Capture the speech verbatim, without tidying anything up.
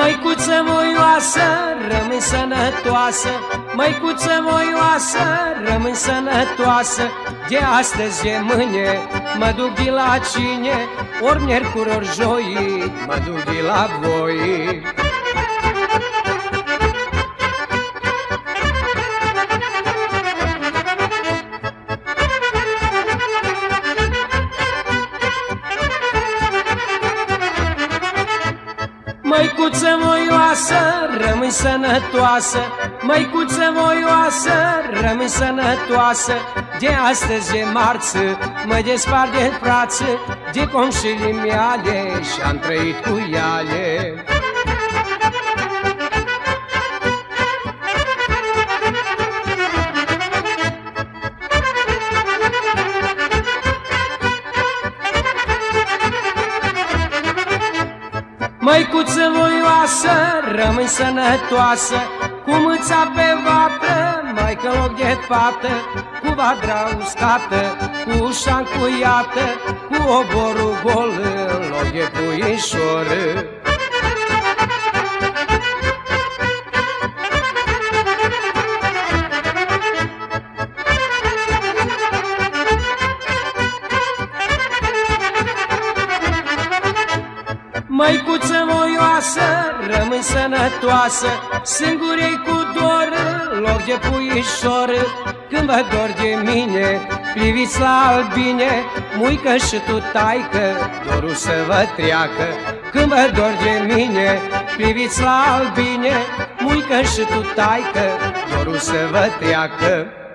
Măicuță moioasă, rămâi sănătoasă, măicuță moioasă, rămâi sănătoasă. De astăzi, de mâine, mă duc de la cine, ori miercuri, ori joi, mă duc de la voi. Măicuță moioasă, rămâi sănătoasă, măicuță moioasă, rămâi sănătoasă. De astăzi, de marță, mă despart de prață, de conșile meale și-am trăit cu ele. Măicuță voioasă, rămâi sănătoasă, cu mâța pe vată, mai că în loc de fată, cu vadra uscată, cu ușa încuiată, cu oborul gol în loc de puișor. Măicuță moioasă, rămâi sănătoasă, singurei cu dor, loc de puișor. Când vă dor de mine, priviți la albine, muică și tu taică, dorul să vă treacă. Când vă dor de mine, priviți la albine, muică și tu taică, dorul să vă treacă.